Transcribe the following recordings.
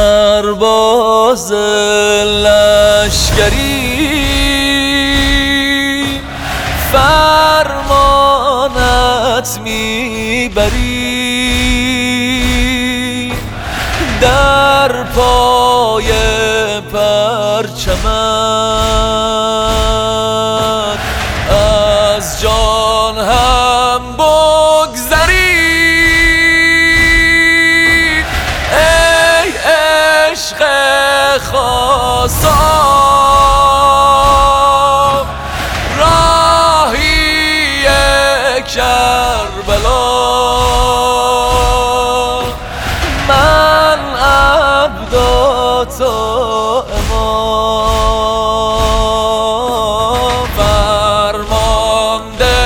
سرباز لشکری فرمانت میبری در پای پرچمت از جان هم بگذری ای عشق خاصان راهی کربلا من عبد تو امام فرمانده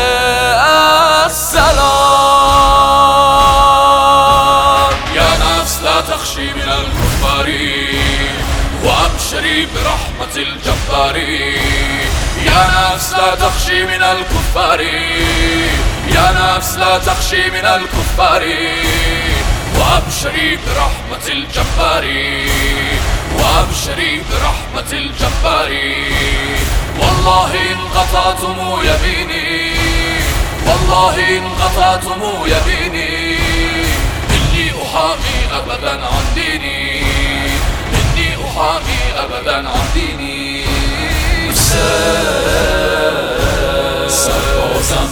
السلام يا نفس لا تخشي من الكفار وابشري برحمة الجبار يا نفس لا تخشي من الكفار يا نفس لا تخشي من الكفار وابشري برحمة الجبار وابشري برحمة الجبار والله إن قطعتم يميني والله إن قطعتم يميني إني أحامي أبدا عن ديني إني أحامي أبدا عن ديني سربازم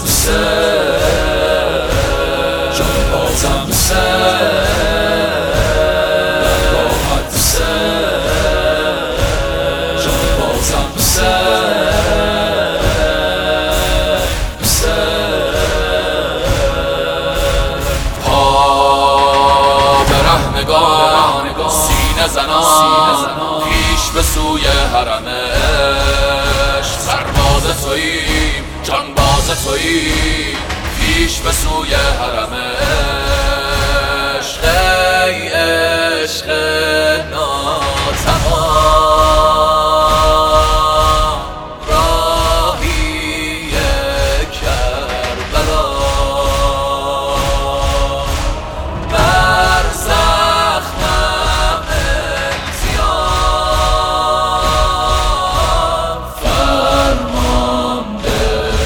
جانبازم راحت جانبازم پا برهنگان سینه زنان پیش به سوی حرمش سرباز توییم جانباز توییم پیش به سوی حرمش ای عشق ناتمام راهی کربلا بر زخمم التیام فرمانده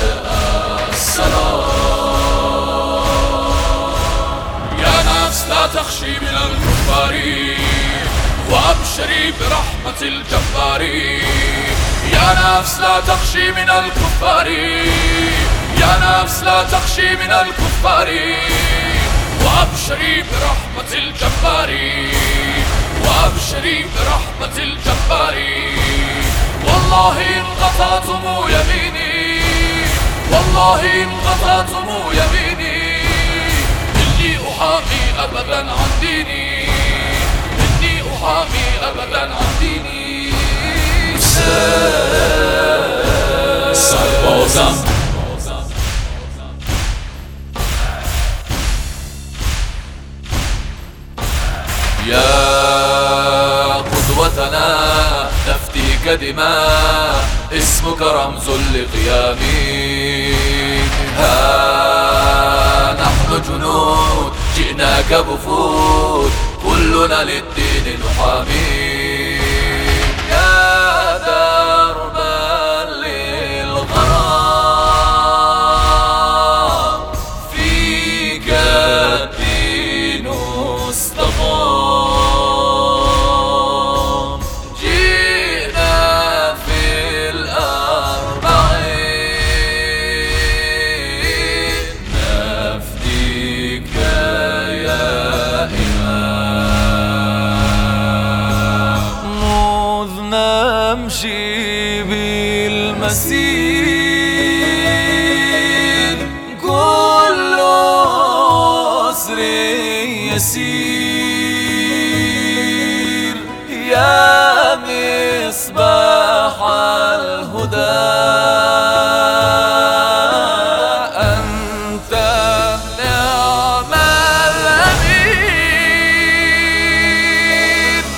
السلام يا نفس لا تخشي من الكفار وابشري برحمة الجبار يا نفس لا تخشي من الكفار يا نفس لا تخشي من الكفار وابشري برحمة الجبار وابشري برحمة الجبار والله إن قطعتم يميني والله إن قطعتم يميني إني أحامي أبدا عن ديني إني أحامي أبدا عن ديني سربازم يا قدوتنا نفديك دماء اسمك رمز لقيامي ها نحن جنود جئناك وفود كلنا للدين نحامي يا دربا للغرام فيك الدين استقام جئنا في الأربعين نفديك يا مذ نمشي بالمسير كل عسر يسير يا مصباح الهدى أنت نعم الأمير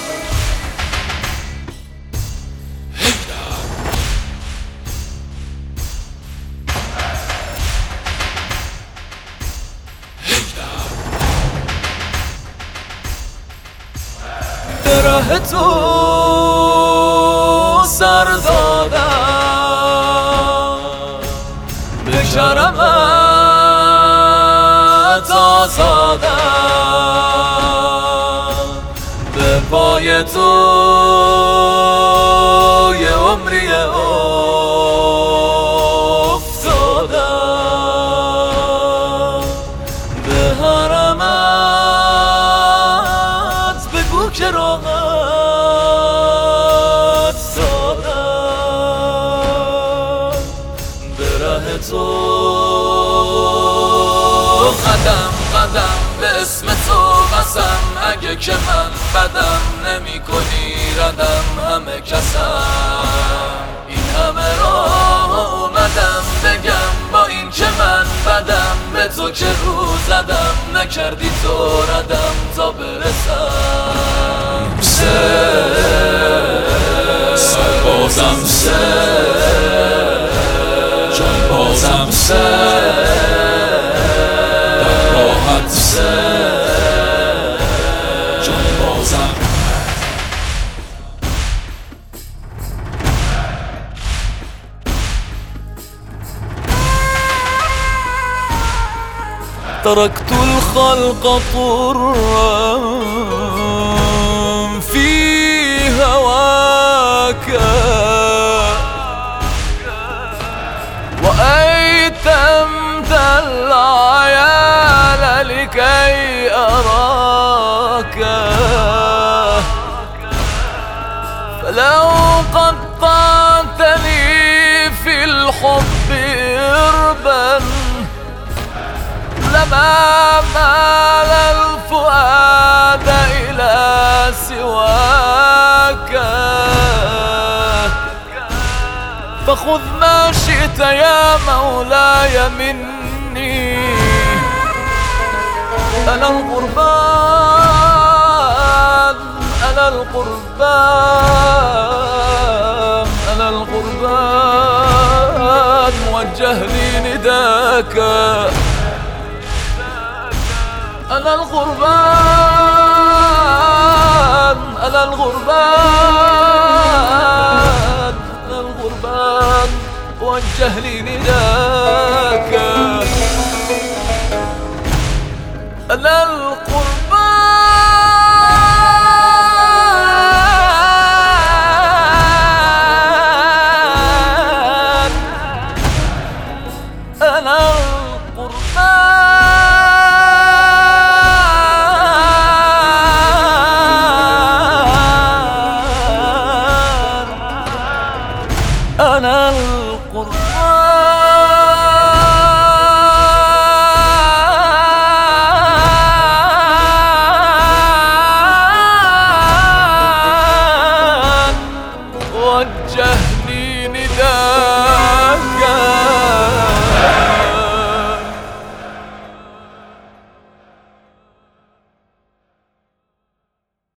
برهت و سر دادم، به کرمت آزادم، به پای تو یه عمری افتادم، به حرمت بگو که راحت دادم، به ره تو قدم قدم به اسم تو قسم، اگه که من بدم نمی کنی ردم همه کسم، این همه راه اومدم بگم با این که من بدم، به تو که رو زدم نکردی تو ردم تا برسم. سربازم جان بازم در راحت جان بازم. تركت الخلق طرا في هواك، وأيتمت العيال لكي أراك، فلو قطعتني في الحب إربا لما مال الفؤاد إلى سواك، فخذ ما شئت يا مولاي مني، أنا القربان أنا القربان أنا القربان، موجه لي نداك، أنا القربان أنا القربان أنا القربان، وجه لي نداك.